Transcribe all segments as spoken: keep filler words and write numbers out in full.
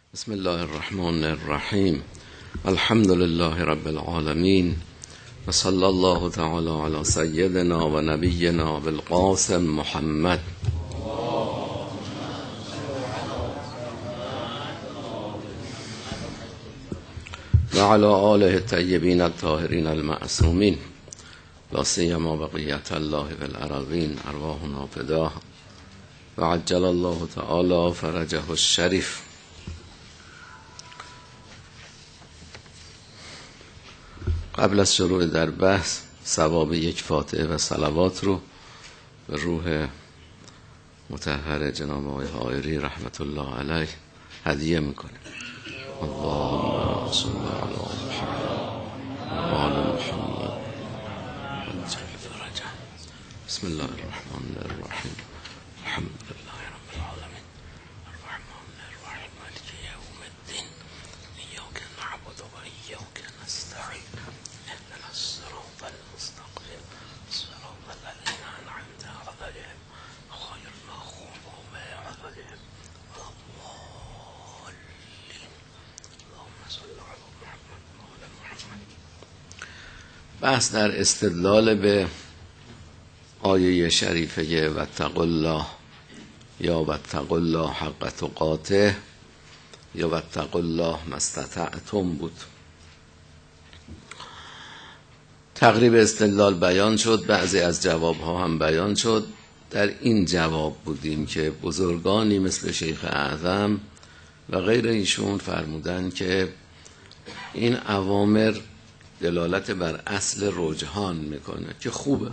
بسم الله الرحمن الرحیم. الحمد لله رب العالمین و صلی الله تعالی علی سیدنا و نبینا بالقاسم محمد و علی آله الطیبین الطاهرین المعصومین لا سیما بقیت الله فی الارضین ارواحنا فداه و عجل الله تعالی فرجه الشریف. قبل از شروع در بحث ثواب یک فاتحه و صلوات رو به روح مطهر جناب آقای حائری رحمت الله علیه هدیه میکنیم. اللهم صل علی محمد و آل محمد وعجل فرجهم. بسم الله الرحمن الرحیم. الحمد لله رب العالمین الرحمن الرحیم مالک یوم الدین ایاک نعبد و ایاک نستعین اهدنا الصراط المستقیم صراط الذین انعمت علیهم غیر المغضوب علیهم ولا الضالین. اللهم صل علی محمد و آل محمد. بحث در استدلال به آیه شریفه واتقوا الله یا واتقوا الله حق تقاته یا واتقوا الله ما استطعتم بود. تقریب استدلال بیان شد، بعضی از جوابها هم بیان شد. در این جواب بودیم که بزرگانی مثل شیخ اعظم و غیر ایشون فرمودن که این اوامر دلالت بر اصل رجحان میکنه که خوبه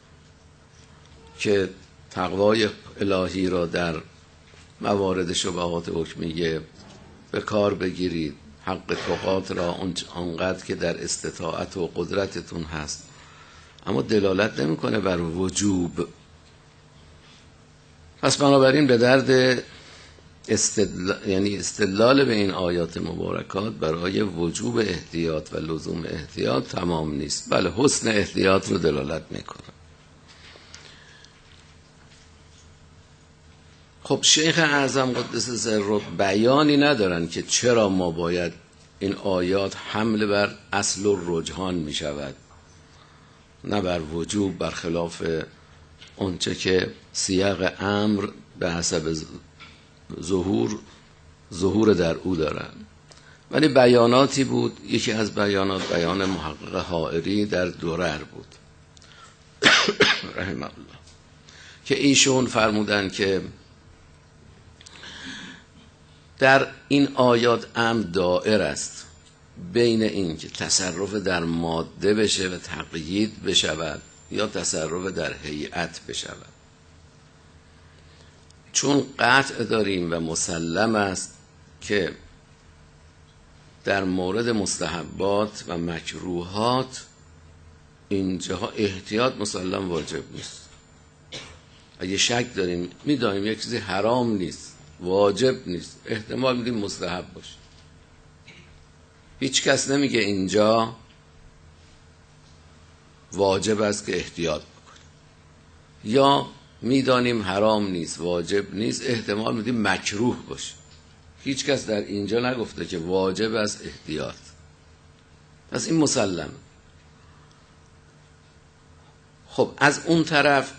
که تقوای الهی را در موارد شبهات حکمیه به کار بگیرید، حق تقات را آنقدر که در استطاعت و قدرتتون هست، اما دلالت نمیکنه بر وجوب. پس بنابراین به درد استدلال، یعنی استدلال به این آیات مبارکات برای وجوب احتیاط و لزوم احتیاط تمام نیست، بله حسن احتیاط رو دلالت میکنه. خب شیخ اعظم قدس سره بیانی ندارن که چرا ما باید این آیات حمل بر اصل و رجحان می شود، نه بر وجوب، برخلاف اونچه که سیاق امر به حسب ظهور ظهور در او دارن. ولی بیاناتی بود، یکی از بیانات بیان محقق حائری در درر بود رحمه الله که ایشون فرمودن که در این آیات امر دائر است بین این که تصرف در ماده بشه و تقیید بشود یا تصرف در هیئت بشود، چون قطع داریم و مسلم است که در مورد مستحبات و مکروهات اینجاها احتیاط مسلم واجب نیست. اگه شک داریم میدانیم یک چیزی حرام نیست، واجب نیست، احتمال میدیم مستحب باشه، هیچ کس نمیگه اینجا واجب است که احتیاط بکنیم، یا میدانیم حرام نیست واجب نیست، احتمال میدیم مکروه باشه، هیچ کس در اینجا نگفته که واجب است احتیاط. پس این مسلم. خب از اون طرف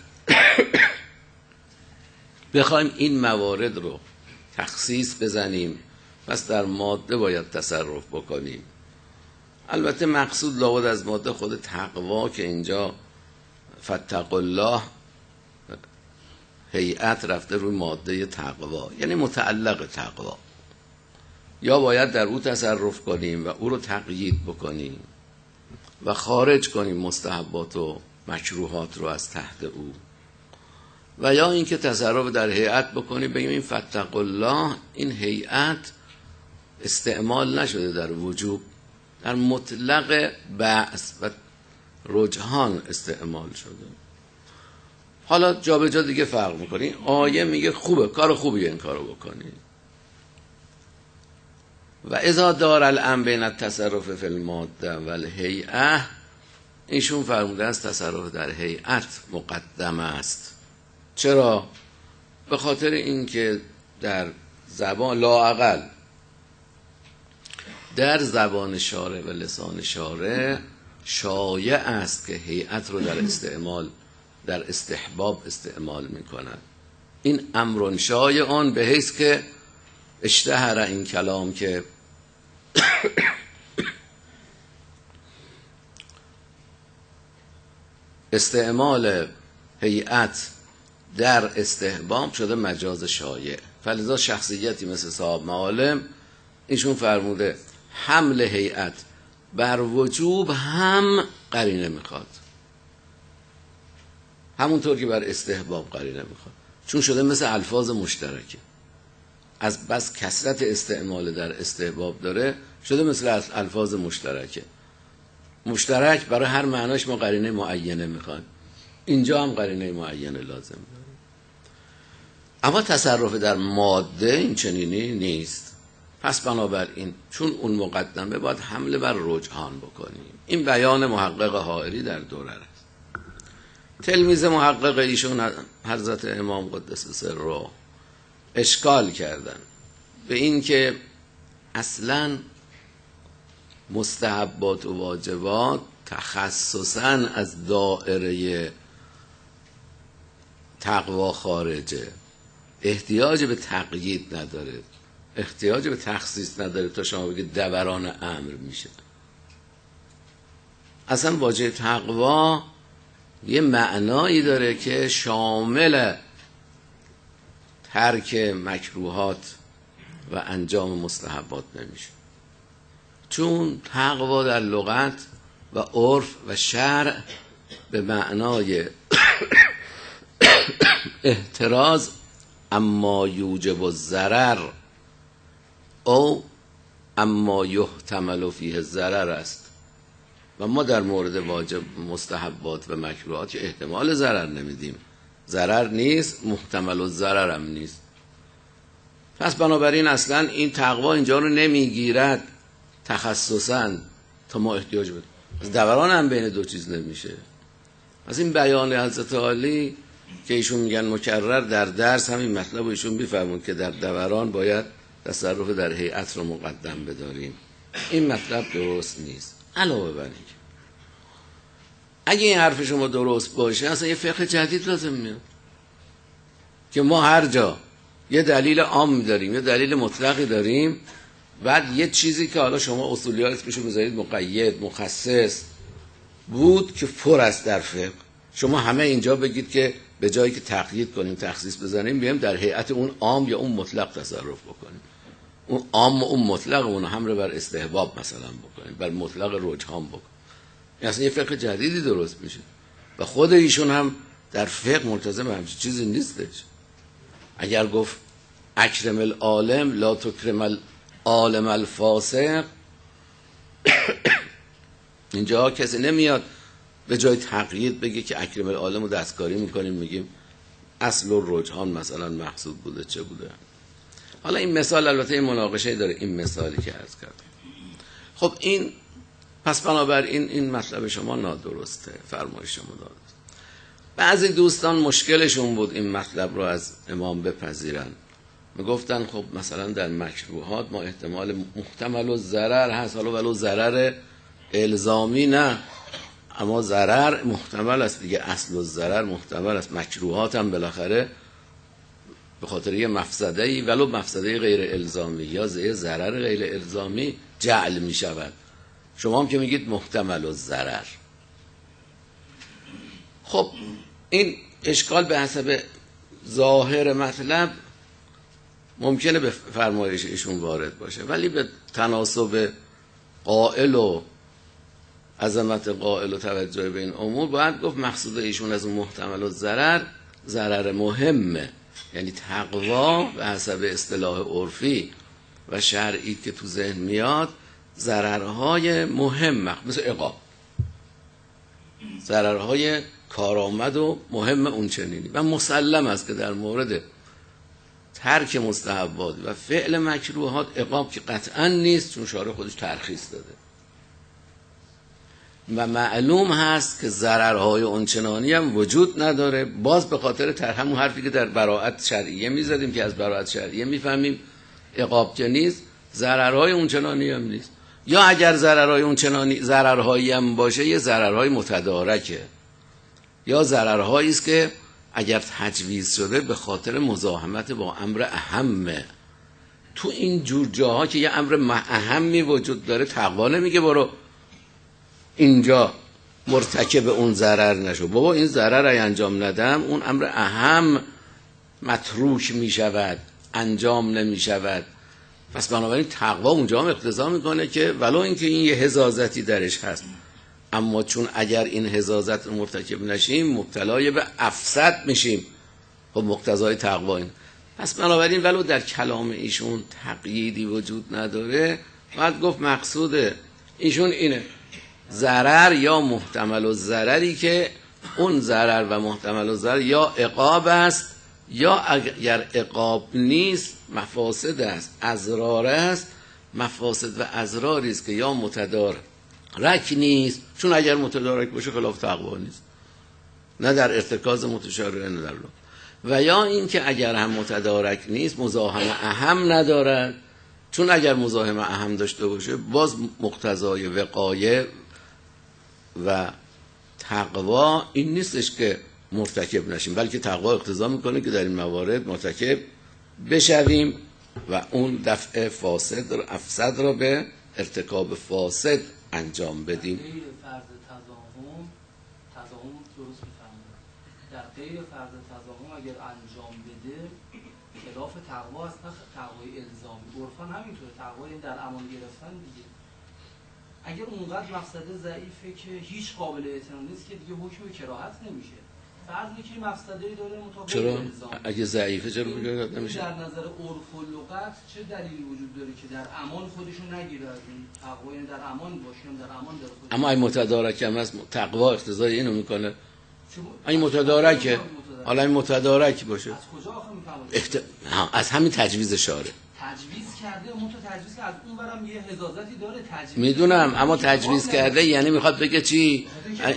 بخوایم این موارد رو تخصیص بزنیم، پس در ماده باید تصرف بکنیم. البته مقصود لابد از ماده خود تقوا که اینجا فاتقوا الله هیئت رفته روی ماده تقوا، یعنی متعلق تقوا، یا باید در او تصرف کنیم و او رو تقیید بکنیم و خارج کنیم مستحبات و مکروهات رو از تحت او، و یا اینکه تصرف در هیئت بکنیم بگیم این فاتقوا الله، این هیئت استعمال نشده در وجوب، در مطلق بعث و رجحان استعمال شده. حالا جا به جا دیگه فرق میکنی. آیه میگه خوبه، کار خوبیه این کارو بکنی. و اذا دار الامر بین التصرف فی الماده و الهیئه، ایشون فرموده است تصرف در هیئت مقدم است. چرا؟ به خاطر اینکه در زبان لااقل در زبان شارع و لسان شارع شایع است که هیئت رو در استعمال در استحباب استعمال میکنن. این امر شایعان به حیث که اشتهر این کلام که استعمال هیئت در استحباب شده مجاز شایع. فلذا شخصیتی مثل صاحب معالم ایشون فرموده حمل هیئت بر وجوب هم قرینه میخواد، همونطور که بر استحباب قرینه میخواد، چون شده مثل الفاظ مشترکه. از بس کثرت استعمال در استحباب داره شده مثل الفاظ مشترکه. مشترک برای هر معناش ما قرینه معینه میخواد، اینجا هم قرینه معینه لازم داره. اما تصرف در ماده این چنینی نیست. پس بنابراین چون اون مقدمه باید حمله بر رجحان بکنیم. این بیان محقق حائری در درر است. تلمیذ محقق ایشون حضرت امام قدس سره اشکال کردن به این که اصلا مستحبات و واجبات تخصصاً از دائره تقوا خارجه، احتیاج به تقیید نداره، احتیاج به تخصیص نداره تا شما بگید دوران امر میشه. اصلا واژه تقوا یه معنایی داره که شامل ترک مکروهات و انجام مستحبات نمیشه، چون تقوا در لغت و عرف و شرع به معنای احتراز اما یوجب الضرر او اما یحتمل فیه الضرر است و ما در مورد واجب مستحبات و مکروهات که احتمال ضرر نمیدیم، ضرر نیست، محتمل الضرر هم نیست. پس بنابراین اصلا این تقوا اینجا رو نمیگیرد تخصصاً تا ما احتیاج بدیم. از دوران هم بین دو چیز نمیشه. از این بیان حضرت عالی که ایشون میگن مکرر در درس همین مطلب ایشون بیفهمون که در دوران باید تصرف در هیئت رو مقدم بداریم، این مطلب درست نیست. علاوه بر اینکه اگه این حرف شما درست باشه اصلا یه فقه جدید لازم میاد که ما هر جا یه دلیل عام داریم یه دلیل مطلقی داریم، بعد یه چیزی که حالا شما اصولیات اسمشو میذارید مقید مخصص بود که پر است در فقه، شما همه اینجا بگید که به جایی که تقیید کنیم تخصیص بزنیم بیایم در هیئت اون عام یا اون مطلق تصرف بکنیم، اون عام و اون مطلق اون حمل بر استحباب مثلا بکنیم، بر مطلق رجحان بکنیم. اصلا یه فقه جدیدی درست میشه و خود ایشون هم در فقه ملتزم همچین چیزی نیستش. اگر گفت اکرم العالم لا تکرم العالم الفاسق، اینجا کسی نمیاد به جای تقیید بگه که اکرم العالم رو دستکاری میکنیم میگیم اصل و رجحان مثلا مقصود بوده چه بوده. حالا این مثال البته این مناقشه داره، این مثالی که عرض کردم. خب این پس بنابراین این مطلب شما نادرسته، فرمایش شما نادرست. بعضی دوستان مشکلشون بود این مطلب رو از امام بپذیرن، میگفتن خب مثلا در مکروهات ما احتمال محتمل و ضرر هست، حالا ولو ضرر الزامی نه اما ضرر محتمل است دیگه، اصل و ضرر محتمل است. مکروهات هم بالاخره به خاطر یه مفسده‌ای ولو مفسده غیر الزامی یا ضرر غیر الزامی جعل می شود، شما هم که میگید محتمل و ضرر. خب این اشکال به حسب ظاهر مطلب ممکنه به فرمایش ایشون وارد باشه، ولی به تناسب قائل و عظمت قائل و توجه به این امور باید گفت مقصود ایشون از محتمل و ضرر ضرر مهمه، یعنی تقوا به حسب اصطلاح عرفی و شرعی که تو ذهن میاد ضررهای مهم مثل عقاب، ضررهای کارآمد و مهم اون چنینی و مسلم است که در مورد ترک مستحبات و فعل مکروهات عقاب که قطعا نیست، چون شارع خودش ترخیص داده و معلوم هست که ضررهای اونچنانی هم وجود نداره. باز به خاطر تر همون حرفی که در براءت شرعیه میزدیم که از براءت شرعیه میفهمیم عقاب که نیست، ضررهای اونچنانی هم نیست. یا اگر ضررهای اون چنانی ضررهایی هم باشه یه ضررهای متدارکه، یا ضررهایی است که اگر تجویز شده به خاطر مزاحمت با امر اهمه. تو این جور جاها که یه امر اهمی وجود داره تقوا نمیگه برو اینجا مرتکب اون ضرر نشو، بابا این ضرر ای انجام ندم اون امر اهم متروک می شود، انجام نمی شود. پس بنابراین تقوا اونجا هم اقتضا میکنه که ولو اینکه این یه حزازتی درش هست، اما چون اگر این حزازت مرتکب نشیم مبتلای به افسد میشیم، خب مقتضای تقوا این. پس بنابراین ولو در کلام ایشون تقییدی وجود نداره، باید گفت مقصود ایشون اینه ضرر یا محتمل الضرری که اون ضرر و محتمل الضرر یا عقاب است یا اگر عقاب نیست مفاسد است، اضرار است، مفاسد و اضراری است که یا متدارک نیست، چون اگر متدارک باشه خلاف تقوا نیست، نه در ارتکاز متشارع نه در لغت، و یا این که اگر هم متدارک نیست مزاحم اهم ندارد، چون اگر مزاحم اهم داشته باشه باز مقتضای وقایه و تقوا این نیستش که مرتکب نشیم، بلکه تقوا اقتضا میکنه که در این موارد مرتکب بشویم و اون دفع فاسد را افسد را به ارتکاب فاسد انجام بدیم. غیر فرض تضاهم تضاهم درست میفهمید، در غیر فرض تضاهم اگر انجام بده خلاف تقوا است، نه تقوای الزامی. عرفا همینطوره، تقوای در امان گرفتن دیگه. اگر اونقدر مقصد ضعیفه که هیچ قابل اعتنا نیست که دیگه حکم کراهت نمیشه. فرض میکنی مفسده‌ای داره مطابق چرا؟ الزام. اگه ضعیفه چرا کراهت نمیشه؟ در نظر عرف و لغت چه دلیلی وجود داره که در امان خودشو نگیره از این تقوای در امان باشه، در امان داره خودش. اما این متدارک هم از تقوا اقتضای اینو میکنه. این متدارکه. حالا این متدارک باشه. از کجا آخه میفهمید؟ احت... از همین تجویز شاره. تجویز کرده، اون تو تجویز که از اون برم یه حزازتی داره تجویز. میدونم اما تجویز کرده یعنی میخواد بگه چی؟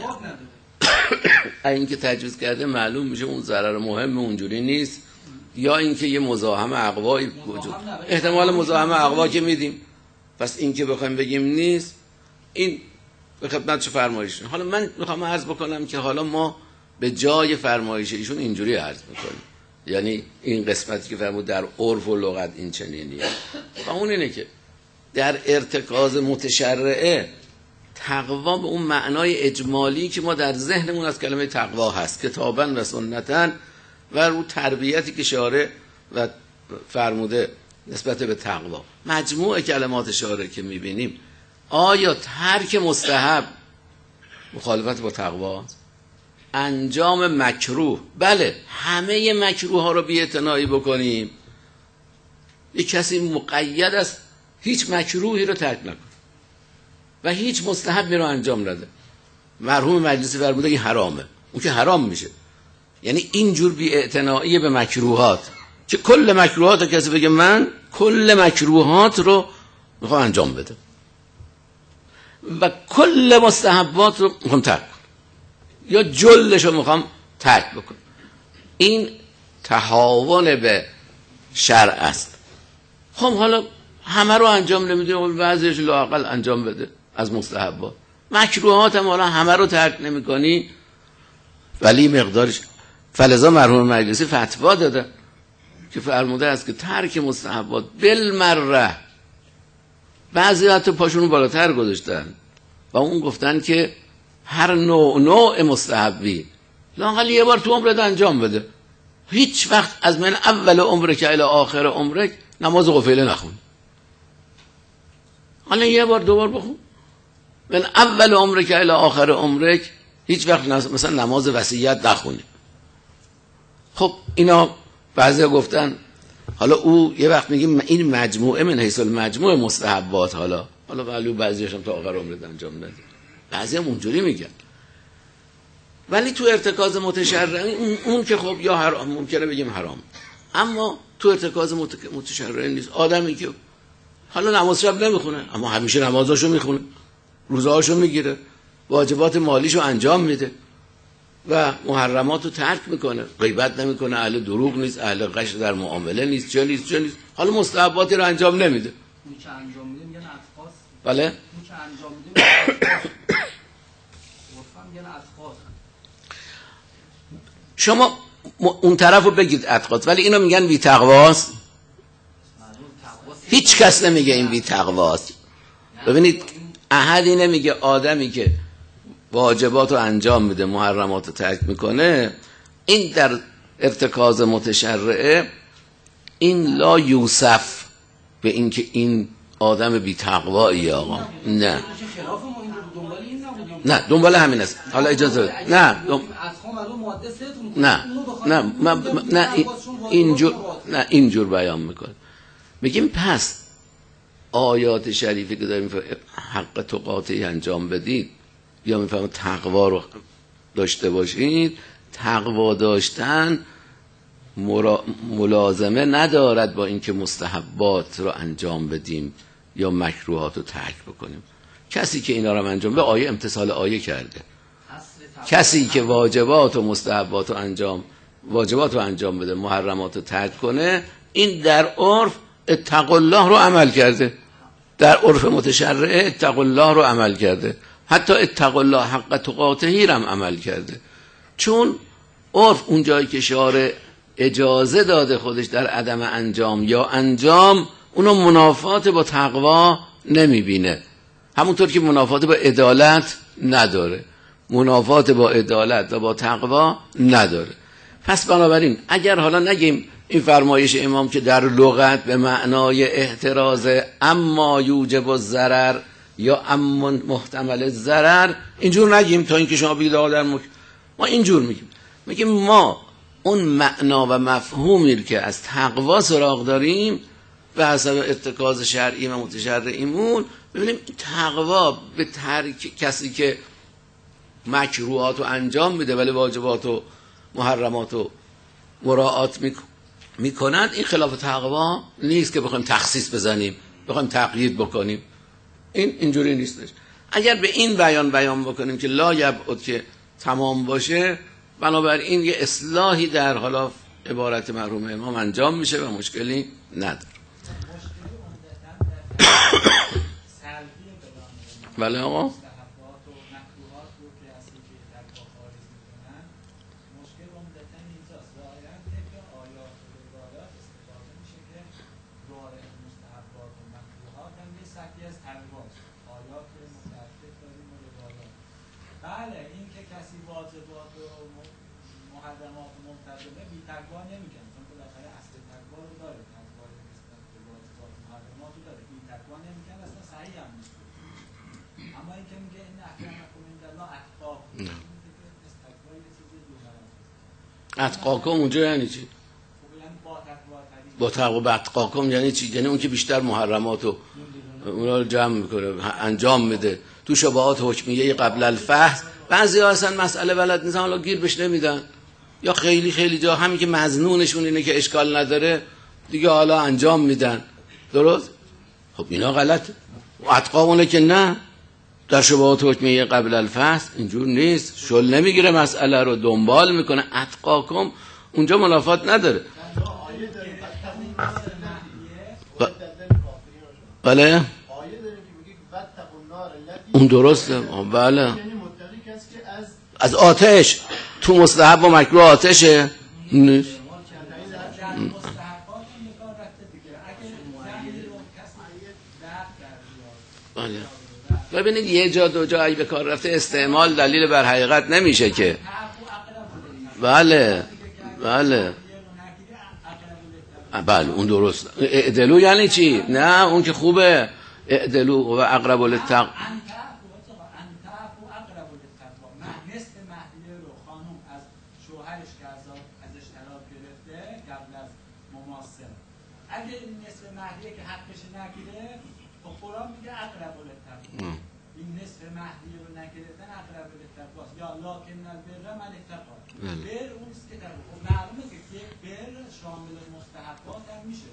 این که تجویز کرده معلوم میشه اون ضرر مهم اونجوری نیست، یا اینکه یه مزاحم اقوایی وجود، احتمال مزاحم اقوا که میدیم. پس این که بخوایم بگیم نیست، این به خدمت چه فرمایش. حالا من میخوام عرض بکنم که حالا ما به جای فرمایش ایشون اینجوری عرض میکنیم، یعنی این قسمتی که فرمود در عرف و لغت این چنینیه، و اون اینه که در ارتکاز متشرعه تقوا به اون معنای اجمالی که ما در ذهنمون از کلمه تقوا هست کتاباً و سنتاً و رو تربیتی که شارع و فرموده نسبت به تقوا، مجموع کلمات شارع که میبینیم، آیا ترک مستحب مخالفت با تقوا، انجام مکروه، بله همه مکروه ها رو بی‌اعتنایی بکنیم، یک کسی مقید است هیچ مکروهی رو ترک نکنه و هیچ مستحبی رو انجام نده، مرحوم مجلسی فرموده این حرامه، اون که حرام میشه. یعنی اینجور بی‌اعتنایی به مکروهات که کل مکروهات رو کسی بگه من کل مکروهات رو میخوام انجام بده و کل مستحبات رو میخوام ترک کنم یا جلش رو میخوام ترک بکنم، این تهاون به شرع است. خب حالا همه رو انجام نمیده، بعضیش لااقل انجام بده از مستحبات، مکروهات هم حالا همه رو ترک نمی‌کنی ولی مقدارش. فلذا مرحوم مجلسی فتوا داده که فرموده است که ترک مستحبات بالمره، بعضی حتی پاشونو بالاتر گذاشتن و اون گفتن که هر نوع نوع مستحبی لااقل یه بار تو عمرت انجام بده، هیچ وقت از من اول عمرک الی آخر عمرک نماز قفیله نخون، حالا یه بار دو بار بخون، من اول عمرک الی آخر عمرک هیچ وقت مثلا نماز وصیت نخونی. خب اینا بعضی گفتن حالا او یه وقت میگیم این مجموعه من حیث المجموعه مستحبات، حالا حالا ولی بعضیش هم تا آخر عمرت انجام ندید، بعضی هم اونجوری میگن. ولی تو ارتکاز متشرع اون که خب یا حرام ممکنه بگیم حرام، اما تو ارتکاز متشرع نیست. آدمی که حالا نماز شب نمیخونه اما همیشه نمازاشو میخونه، روزهاشو میگیره، واجبات مالیشو انجام میده و محرماتو ترک میکنه، غیبت نمیکنه، اهل دروغ نیست، اهل غش در معامله نیست، چه نیست چه نیست، حالا مستحباتی رو انجام نمیده. اون که انجام میده میگن اطفاس بله اون که انجام میده عرفا میگن اتقاط. شما اون طرف رو بگید اتقاط، ولی اینو میگن بی تقواست. هیچ کس نمیگه این بی تقواست. ببینید احدی نمیگه آدمی که واجبات رو انجام میده محرمات رو ترک میکنه این در ارتکاز متشرعه این لا یوسف به این که این آدم بی تقوایی آقا. نه نه دنبال همین است. حالا اجازه بده. نه دم... نه نه من نه اینجور نه اینجور بیان میکنه. میگیم پس آیات شریفی که داریم حق تقاطعی انجام بدید یا میفهمم تقوا رو داشته باشید، تقوا داشتن مرا... ملازمه ندارد با اینکه مستحبات رو انجام بدیم یا مکروهات رو ترک بکنیم. کسی که اینا رو انجام به آیه امتثال آیه کرده، کسی که واجبات و مستحبات رو انجام واجبات رو انجام بده محرمات رو ترک کنه این در عرف اتقوا الله رو عمل کرده، در عرف متشرعه اتقوا الله رو عمل کرده، حتی اتقوا الله حق تقاطعی رو هم عمل کرده. چون عرف اون جایی که شارع اجازه داده خودش در عدم انجام یا انجام اونو منافات با تقوا نمیبینه، همونطور که منافات با عدالت نداره، منافات با عدالت و با تقوا نداره. پس بنابراین اگر حالا نگیم این فرمایش امام که در لغت به معنای احتراز اما یوجب الضرر یا اما محتمل الضرر اینجور نگیم تا اینکه شما بگید آقا در مک... ما اینجور میگیم میگیم ما اون معنا و مفهومی که از تقوا سراغ داریم به حسب ارتکاز شرعی و متشرعیمون ببینیم تقوا به ترک کسی که مکروهات رو انجام میده ولی واجبات و محرمات رو مراعات میکنند این خلاف تقوا نیست که بخوایم تخصیص بزنیم بخوایم تقیید بکنیم. این اینجوری نیستش. اگر به این بیان بیان بکنیم که لا یبعد که تمام باشه بنابراین یه اصلاحی در حالا عبارت مرحوم امام انجام میشه و مشکلی نداره. بله آقا بله این که کسی واجبات و محرمات و ممتثله بی تقوا نمیکنه چون بالاخره اصل تقوا رو داره، تقوا نسبت به واجبات و محرمات رو داره، بی تقوا نمیکنه اصلا صحیح هم نیست. اما این که میگه این اکرمکم عندالله اتقاکم، تقوا یه چیز دیگه. اتقاکم اونجا یعنی چی؟ با تقوا با اتقاکم یعنی چی؟ یعنی اون که بیشتر محرمات رو اونا رو جمع میکنه انجام میده. تو شبهات حکمیه قبل الفحص بعضی ها اصلا مسئله بلد نیستن حالا گیر بهش نمیدن یا خیلی خیلی جا همین که مظنونشون اینه که اشکال نداره دیگه حالا انجام میدن. درست؟ خب اینا غلطه. اتقامونه که نه در شبهات حکمیه قبل الفحص اینجور نیست، شل نمیگیره مسئله رو دنبال میکنه. اتقاکم اونجا منافات نداره. بله اون درسته. بله از آتش تو مستحب و مکروه آتشه نیست. بله ببینید یه جا دو جا ای به کار رفته استعمال دلیل بر حقیقت نمیشه که. بله بله بله اون درست. اعدلو یعنی چی؟ نه اون که خوبه اعدلو و اقرب للتقوا. اگه این نصف مهدیه که حقش نگیره خب قرآن میگه اقرب للتقوا، این نصف مهدیه رو نگرفتن اقرب للتقوا یا لکن البر من اتقوا. بر اون است که خب معلومه که یک بر شامل مستحبات هم میشه.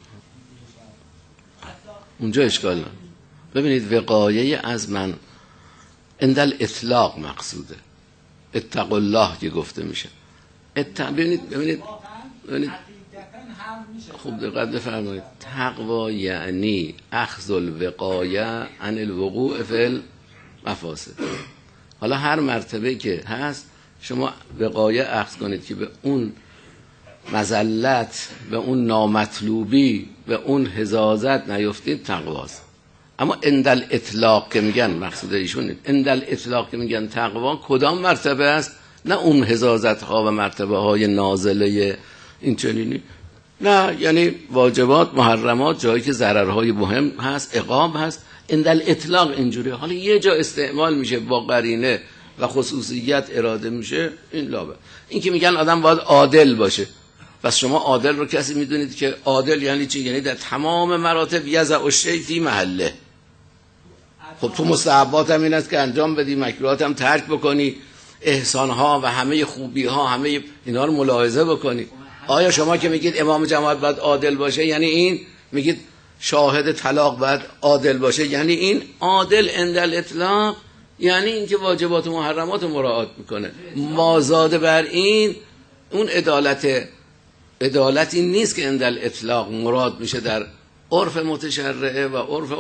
اونجا اشکال نه. ببینید وقایه از من اندل اطلاق مقصوده. اتقوا الله که گفته میشه. ات... ببینید ببینید ببینید هم میشه. خوب دقت بفرمایید. تقوا یعنی اخذ الوقایه عن الوقوع فی المفاسد. حالا هر مرتبه که هست شما وقایه اخذ کنید که به اون مذلت، به اون نامطلوبی، به اون حزازت نیفتید، تقواست. اما اندل اطلاق که میگن، مقصود ایشون اندل اطلاق که میگن تقوا کدام مرتبه است؟ نه اون حزازت ها و مرتبه های نازله این چنینی، نه، یعنی واجبات، محرمات، جایی که ضررهای مهم هست، عقاب هست، اندل اطلاق اینجوری. حالا یه جا استعمال میشه با قرینه و خصوصیت اراده میشه، این لابه. این که میگن آدم باید عادل باشه، پس شما عادل رو کسی میدونید که عادل یعنی چی؟ یعنی در تمام مراتب یزع الشیء فی محله. خب تو مستحبات هم این است که انجام بدی، مکروهات هم ترک بکنی، احسان ها و همه خوبی ها همه اینا رو ملاحظه بکنی. آیا شما که میگید امام جماعت باید عادل باشه یعنی این؟ میگید شاهد طلاق باید عادل باشه یعنی این؟ عادل اندل اطلاق یعنی این که واجبات و محرمات مراعات میکنه. مازاد بر این اون عدالت عدالتی نیست که اندل اطلاق مراد میشه در عرف متشرعه و عرف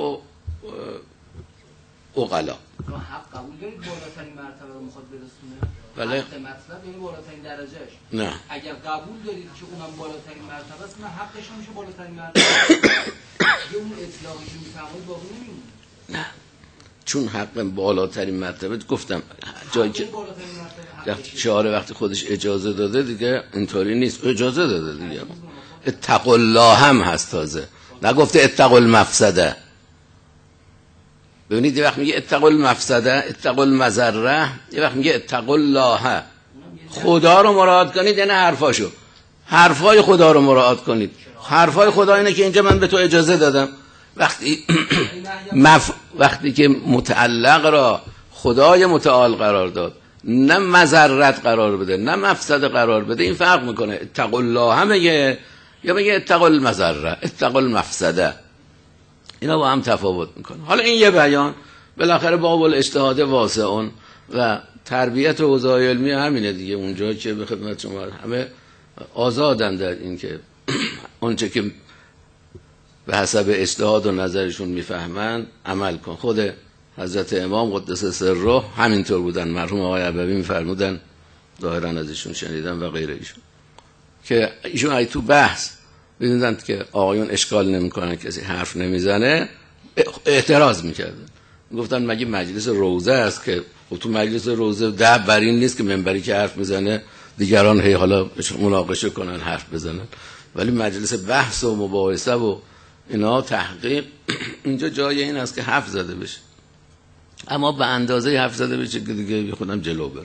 عقلا. حق قبول دارید بالاترین مرتبه رو میخواد برسونه؟ بله. حق مطلب یعنی بالاترین درجهش. نه. اگر قبول دارید که اونم بالاترین مرتبه است، نه حقش هم میشه بالاترین مرتبه. یه اون اطلاقی که میفرمایید باقی نمیمونه. نه. چون حق بالاترین مرتبه گفتم جایی که شعار وقتی خودش اجازه داده دیگه اینطوری نیست، اجازه داده دیگه. اتقوا الله هم هست تازه، نگفته اتقوا المفسده. ببینید یه وقت میگه اتقوا المفسده، اتقوا المضره، یه وقت میگه اتقوا الله. خدا رو مراعات کنید یعنی حرفاشو، حرفای خدا رو مراعات کنید. حرفای خدا اینه که اینجا من به تو اجازه دادم. وقتی مف... وقتی که متعلق را خدای متعال قرار داد، نه مضرت قرار بده نه مفسد قرار بده، این فرق میکنه. اتقوا الله هم میگه یا میگه اتقوا المضره، اتقوا المفسده، اینا با هم تفاوت میکنه. حالا این یه بیان، بالاخره باب الاجتهاد واسعون و تربیت حوزه علمی همینه دیگه. اونجا که به خدمت شما همه آزادن در این که اونچه که به حسب اجتهاد و نظرشون میفهمن عمل کن. خود حضرت امام قدس سره همینطور بودن. مرحوم آقای عبوی میفرمودن، ظاهرا از ایشون شنیدم و غیر ایشون، که ایشون ای تو بحث میدونن که آقایون اشکال نمیکنن کسی حرف نمیزنه، اعتراض میکردن. گفتن مگه مجلس روزه است که تو مجلس روزه ده بر این نیست که منبری که حرف میزنه دیگران هی حالا مناقشه کنن حرف بزنن، ولی مجلس بحث و مباحثه و اینا تحقیق، اینجا جای این است که حرف زده بشه، اما به اندازه حرف زده بشه که دیگه خودم جلو بره.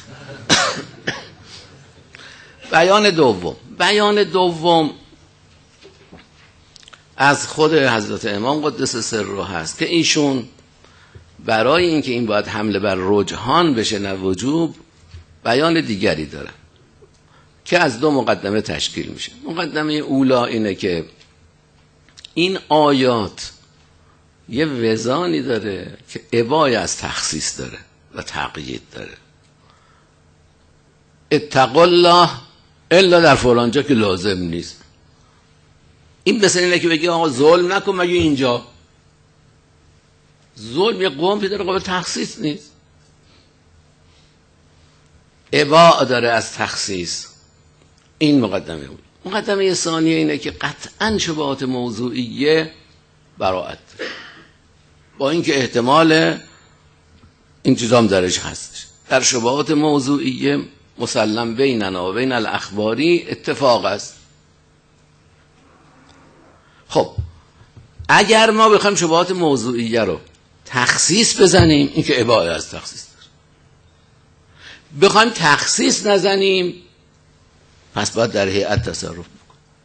بیان دوم بیان دوم از خود حضرت امام قدس سره هست که ایشون برای اینکه این باید حمله بر رجحان بشه نه وجوب، بیان دیگری داره که از دو مقدمه تشکیل میشه. مقدمه اولا اینه که این آیات یه وزانی داره که ابای از تخصیص داره و تقیید داره. اتقوا الله الا در فلان جا که لازم نیست. این مثل اینه که بگی آقا ظلم نکن مگه اینجا. ظلم یه قوم داره قابل تخصیص نیست، ابا داره از تخصیص. این مقدمه بود. مقدمه ثانیه اینه که قطعاً شبهات موضوعیه براءت داره، با اینکه احتمال این چیزام درش هستش. در شبهات موضوعیه مسلم بیننا و بین الاخباری اتفاق است. خب اگر ما بخوایم شبهات موضوعیه رو تخصیص بزنیم، این که اباحه از تخصیص داره. بخوایم تخصیص نزنیم، پس باید در هیئت تصرف بکنیم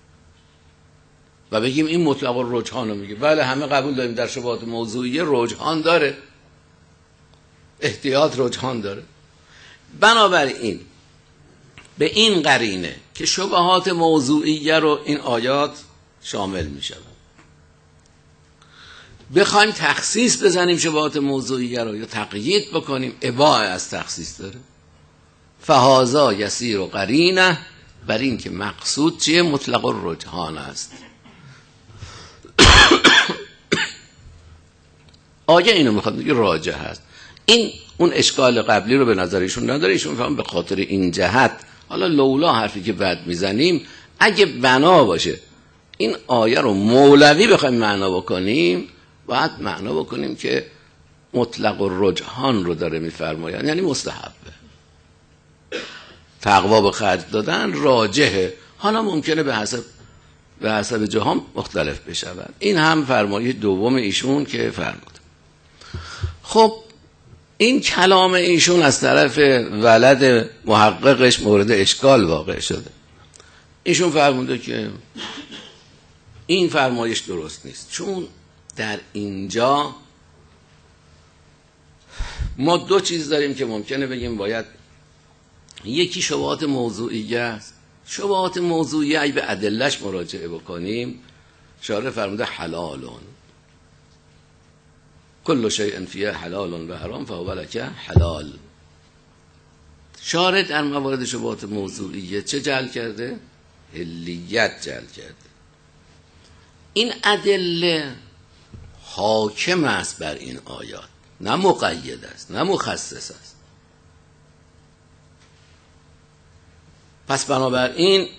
و بگیم این مطلق الرجحان رو میگه. بله همه قبول داریم در شبهات موضوعیه رجحان داره، احتیاط رجحان داره. بنابراین به این قرینه که شبهات موضوعیه رو این آیات شامل میشه. بخوایم تخصیص بزنیم شبهات موضوعیه رو یا تقیید بکنیم، اباحه از تخصیص داره. فهذا یسیر و قرینه بر این که مقصود چیه؟ مطلق الرجحان است. آیه اینو میخواد بگه راجح هست. این اون اشکال قبلی رو به نظر ایشون نداره. ایشون میفهم به خاطر این جهت، حالا لولا حرفی که بعد میزنیم اگه بنا باشه این آیه رو مولوی بخوایم معنا بکنیم، باید معنا بکنیم که مطلق الرجحان رو داره میفرماید، یعنی مستحبه، تقوا به خرج دادن راجحه. حالا ممکنه به حسب به حسب جهان مختلف بشود. این هم فرمایش دوم ایشون که فرمود. خب این کلام ایشون از طرف ولد محققش مورد اشکال واقع شده. ایشون فرموده که این فرمایش درست نیست، چون در اینجا ما دو چیز داریم که ممکنه بگیم باید، یکی شبهات موضوعیه است. شبهات موضوعیه ای به ادلهش مراجعه بکنیم، شارع فرموده حلالون، کل شیء فیه حلال و حرام فهو لک حلال. شارع در موارد شبهات موضوعیه چه جعل کرده؟ حلیت جعل کرده. این ادله حاکم است بر این آیات، نه مقید است، نه مخصص است. پس بنابراین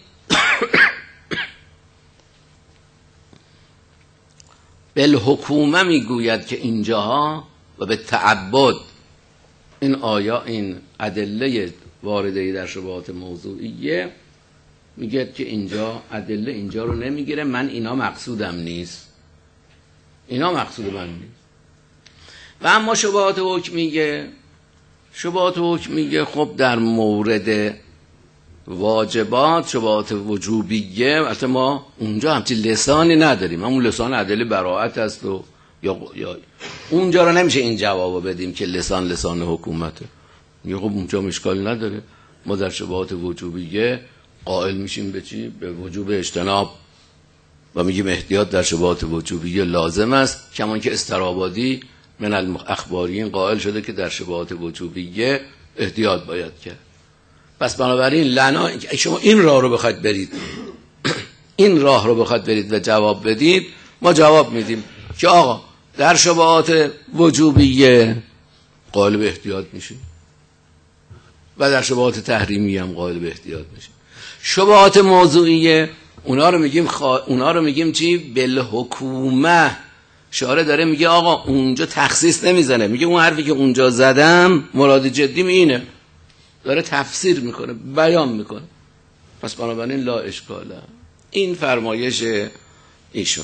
بالحکومه میگوید که اینجاها و به تعبد این آیا این ادله وارده در شبهات موضوعیه میگه که اینجا ادله اینجا رو نمیگیره، من اینا مقصودم نیست، اینا مقصود من نیست. و اما شبهات حکمیه، شبهات حکمیه خب در مورد واجبات، شبهات وجوبیه، البته ما اونجا همچین لسانی نداریم، همون لسان ادله براءت است و یا, یا اونجا رو نمیشه این جوابو بدیم که لسان لسان حکومته. خب اونجا مشکل نداره. ما در شبهات وجوبیه قائل میشیم به چی؟ به وجوب اجتناب و میگیم احتیاط در شبهات وجوبیه لازم است، کمان که استرابادی من الاخبارین قائل شده که در شبهات وجوبیه احتیاط باید کرد. پس بنابراین لنا شما این راه رو بخواید برید این راه رو بخواید برید و جواب بدید، ما جواب میدیم که آقا در شبهات وجوبیه قائل به احتیاط میشیم و در شبهات تحریمی هم قائل به احتیاط میشیم. شبهات موضوعیه اونا رو میگیم خوا... اونا رو میگیم چی؟ بالحکومه. شارع داره میگه آقا اونجا تخصیص نمیزنه، میگه اون حرفی که اونجا زدم مراد جدیم اینه، داره تفسیر میکنه، بیان میکنه. پس بنابراین لا اشکاله. این فرمایش ایشون.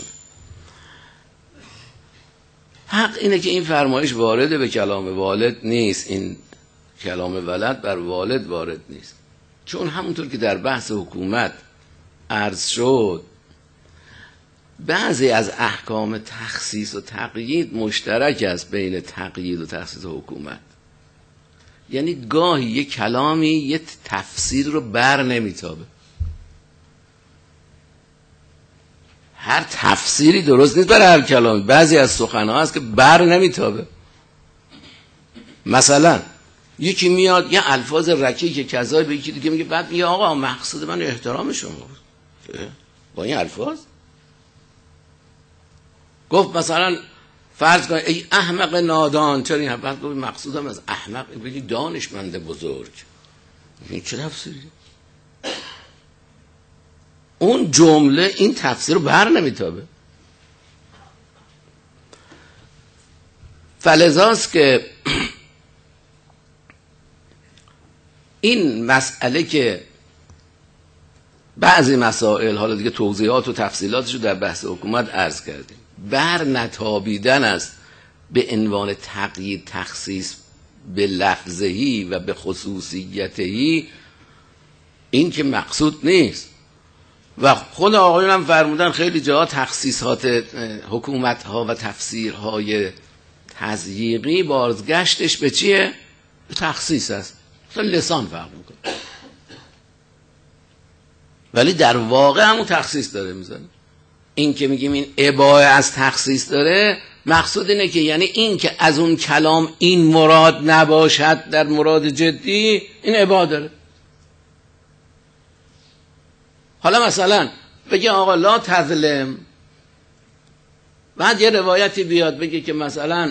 حق اینه که این فرمایش وارد به کلام والد نیست، این کلام ولد بر والد وارد نیست، چون همونطور که در بحث حکومت عرض شد بعضی از احکام تخصیص و تقیید مشترک است بین تقیید و تخصیص حکومت. یعنی گاهی یک کلامی یک تفسیر رو بر نمیتابه، هر تفسیری درست نیست برای هر کلامی. بعضی از سخنها هست که بر نمیتابه. مثلا یکی میاد یه الفاظ رکیک کذایی به یکی دیگه میگه، بعد میگه آقا مقصود من احترام شما بود با این الفاظ. گفت مثلا فرض کن ای احمق نادان، چرا این بعد گفت مقصودم از احمق بگی دانشمند بزرگ. این چه تفسیری؟ اون جمله این تفسیر رو بر نمیتابه. فلذاست که این مسئله که بعضی مسائل، حالا دیگه توضیحات و تفصیلاتش رو در بحث حکومت عرض کردیم، بر نتابیدن است به عنوان تقیید تخصیص به لفظهی و به خصوصیتهی، این که مقصود نیست. و خود آقایون هم فرمودن خیلی جاها تخصیصات حکومت ها و تفسیرهای تضییقی بازگشتش به چیه؟ به تخصیص است. مثلا لسان فرق میکنه، ولی در واقع همون تخصیص داره میزنه. این که میگیم این اباحه از تخصیص داره، مقصود اینه که یعنی این که از اون کلام این مراد نباشد در مراد جدی، این اباحه داره. حالا مثلا بگه آقا لا تظلم، بعد یه روایتی بیاد بگه که مثلا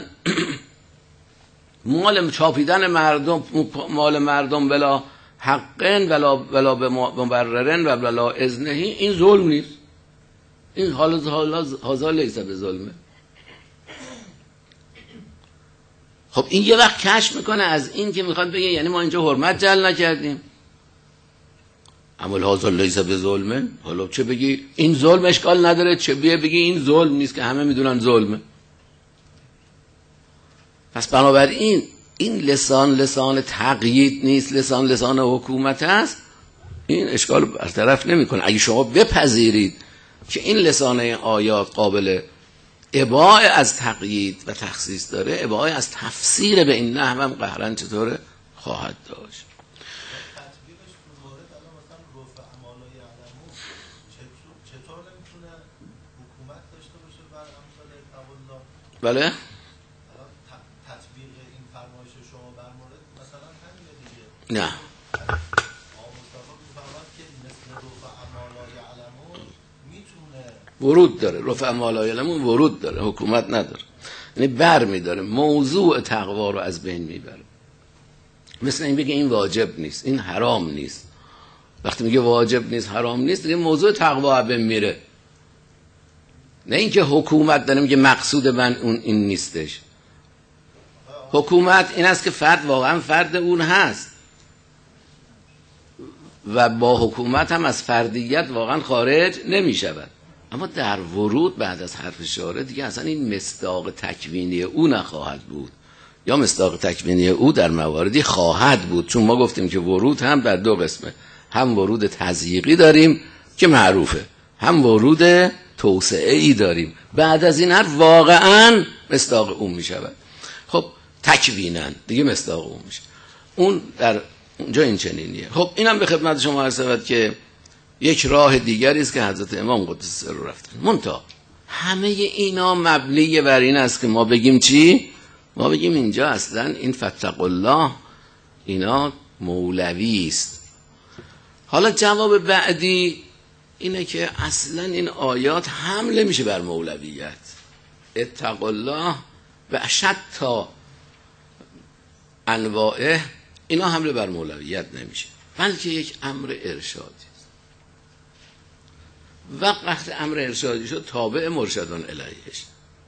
مال چاپیدن مردم، مال مردم بلا حقن ولا ولا به مبررن و بلا اذنهی، این ظلم نیست، این حالا حالا حالا لیس به ظلمه. خب این یه وقت کشف میکنه از این که میخواد بگه یعنی ما اینجا حرمت جل نکردیم، اما حاضر لیس به ظلمه. حالا چه بگی این ظلم اشکال نداره، چه بیه بگی این ظلم نیست که همه میدونن ظلمه. پس بنابراین این لسان لسان تقیید نیست، لسان لسان حکومت است. این اشکال برطرف نمیکنه. اگه شما بپذیرید که این لسان آیات قابل اباع از تقیید و تخصیص داره، اباع از تفسیر به این نحو هم قهرن چطوره خواهد داشت. بله تطبیق این فرمایش شما بر مورد مثلا همین دیگه نه آقا مصطفی میفرماد که مثل رفع ما لا یعلمون میتونه ورود داره، رفع ما لا یعلمون ورود داره، حکومت نداره، یعنی بر میداره، موضوع تقوا رو از بین میبره. مثل این بگه این واجب نیست، این حرام نیست. وقتی میگه واجب نیست حرام نیست دیگه موضوع تقوا از بین میره. نه اینکه حکومت داره میگه مقصود من اون این نیستش. حکومت این است که فرد واقعا فرد اون هست و با حکومت هم از فردیت واقعا خارج نمی شود. اما در ورود بعد از حرف شارع دیگه اصلا این مصداق تکوینی او نخواهد بود، یا مصداق تکوینی او در مواردی خواهد بود. چون ما گفتیم که ورود هم در دو قسمه، هم ورود تضییقی داریم که معروفه، هم ورود توسعه ای داریم. بعد از این هر واقعا مصداق اون می شود. خب تکوینن دیگه مصداق اون میشه. اون در اونجا این چنینیه. خب اینم به خدمت شما عرض شود که یک راه دیگری است که حضرت امام قدس سر رو رفتن. منتها همه اینا مبنی بر این است که ما بگیم چی؟ ما بگیم اینجا اصلا این فتقوا الله اینا مولوی است. حالا جواب بعدی اینه که اصلا این آیات حمله میشه بر مولویت. اتقوا الله و شتا انواعه اینا حمله بر مولویت نمیشه، بلکه یک امر ارشادی است. وقت امر ارشادی شد تابع مرشدان الیهش.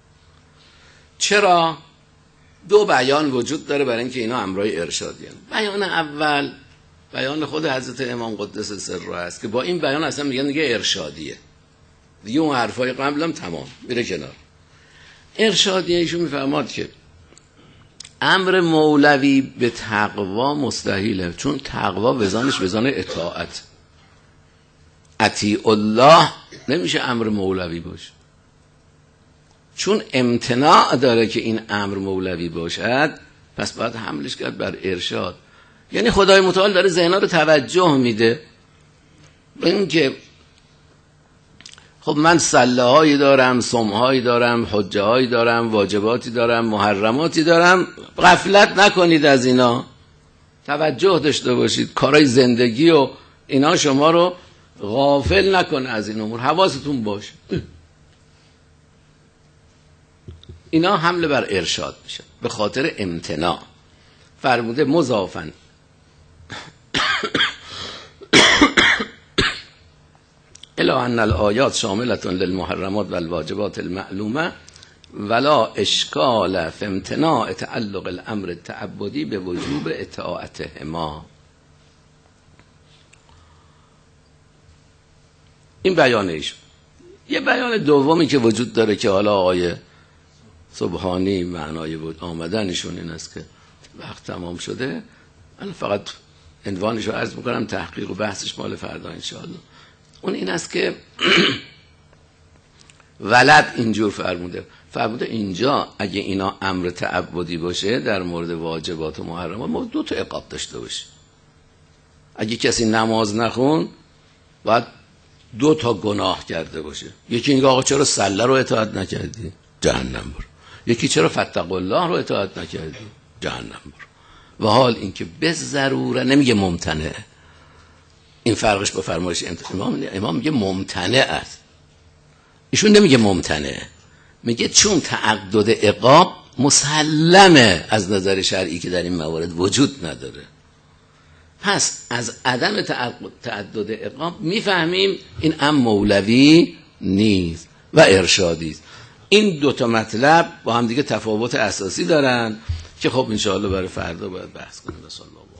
چرا؟ دو بیان وجود داره برای اینکه اینا امرای ارشادی هستند. بیان اول بیان خود حضرت امام قدس سر است که با این بیان اصلا میگن دیگه ارشادیه، دیگه اون حرفای قبلم تمام میره کنار. ارشادیه ایشون میفرماد که امر مولوی به تقوا مستحیله، چون تقوا وزانش وزان اطاعت. اطیع الله نمیشه امر مولوی باشه، چون امتناع داره که این امر مولوی باشد، پس باید حملش کرد بر ارشاد. یعنی خدای متعال داره ذهن‌ها رو توجه میده به این که خب من سله هایی دارم، سم هایی دارم، حجه هایی دارم، واجباتی دارم، محرماتی دارم، غفلت نکنید از اینا، توجه داشته باشید، کارهای زندگی و اینا شما رو غافل نکنه از این امور، حواستون باشه. اینا حمله بر ارشاد میشه به خاطر امتناع. فرموده مضافن الا ان الآیات شاملة للمحرمات والواجبات المعلومه ولا اشکال فی امتناع تعلق الامر التعبدی به وجوب اطاعتهما. این بیانش. یه بیان دومی که وجود داره که حالا آقای سبحانی معنای بود آمدنشون این است که وقت تمام شده، من فقط عنوانش رو عرض میکنم، تحقیق و بحثش مال فردا انشاءالله. اون این است که ولد اینجور فرموده فرموده اینجا اگه اینا امر تعبدی باشه در مورد واجبات و محرمات ما دو تا عقاب داشته باشه. اگه کسی نماز نخون باید دو تا گناه کرده باشه. یکی اینکه آقا چرا سله رو اطاعت نکردی؟ جهنم برو. یکی چرا فتقوا الله رو اطاعت نکردی؟ جهنم برو. و حال اینکه به ضروره، نمیگه ممتنعه، این فرقش با فرمایش امام. امام میگه ممتنع است، ایشون نمیگه ممتنع، میگه چون تعدد عقاب مسلمه از نظر شرعی که در این موارد وجود نداره، پس از عدم تعدد عقاب میفهمیم این ام مولوی نیست و ارشادی است. این دوتا مطلب با هم دیگه تفاوت اساسی دارن که خب انشاءالله برای فردا باید بحث کنیم. بسم الله.